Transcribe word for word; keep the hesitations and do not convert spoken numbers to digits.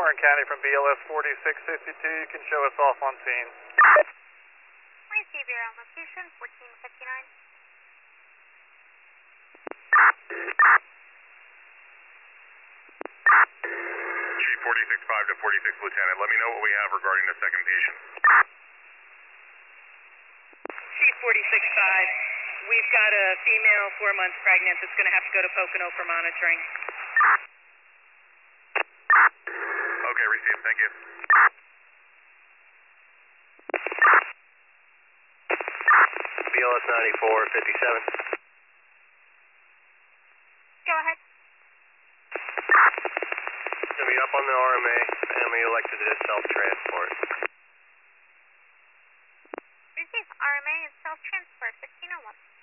Warren County from B L S forty-six fifty-two. You can show us off on scene. Receive your own location, fourteen fifty-nine. Chief forty-six five to forty-six Lieutenant, let me know what we have regarding the second patient. Chief forty-six five, we've got a female four months pregnant that's going to have to go to Pocono for monitoring. Okay, received, thank you. B L S ninety-four fifty-seven. Go ahead. Gonna be up on the R M A, family elected to self-transport. Receive R M A and self-transfer fifteen oh one.